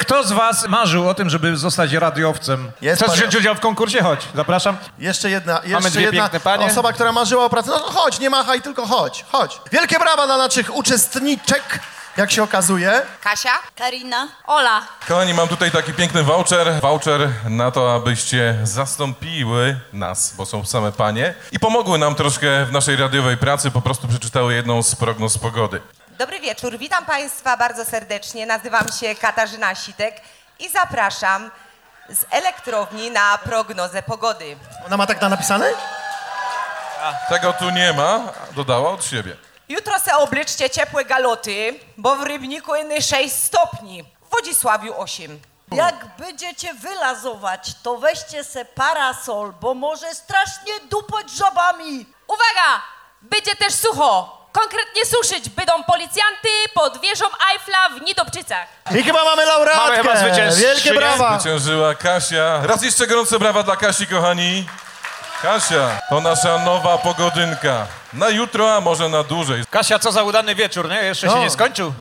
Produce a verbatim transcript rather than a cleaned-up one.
Kto z was marzył o tym, żeby zostać radiowcem? Jest Chcesz parę- wziąć udział w konkursie? Chodź, zapraszam. Jeszcze jedna, jeszcze dwie jedna piękne panie. osoba, która marzyła o pracy. No chodź, nie machaj, tylko chodź, chodź. Wielkie brawa dla naszych uczestniczek, jak się okazuje. Kasia? Karina. Ola. Kochani, mam tutaj taki piękny voucher, voucher na to, abyście zastąpiły nas, bo są same panie, i pomogły nam troszkę w naszej radiowej pracy, po prostu przeczytały jedną z prognoz pogody. Dobry wieczór, witam Państwa bardzo serdecznie. Nazywam się Katarzyna Sitek i zapraszam z elektrowni na prognozę pogody. Ona ma tak na napisane? Tego tu nie ma, dodała od siebie. Jutro se oblyczcie ciepłe galoty, bo w Rybniku jest sześć stopni, w Wodzisławiu osiem. Jak będziecie wylazować, to weźcie se parasol, bo może strasznie dupać żabami. Uwaga! Będzie też sucho. Konkretnie suszyć będą policjanty pod wieżą Eiffla w Nidobczycach. I chyba mamy laureatkę. Mamy chyba zwycięzczynię. Wielkie brawa. Zwyciężyła Kasia. Raz jeszcze gorące brawa dla Kasi, kochani. Kasia, to nasza nowa pogodynka. Na jutro, a może na dłużej. Kasia, co za udany wieczór, nie? Jeszcze No. się nie skończył.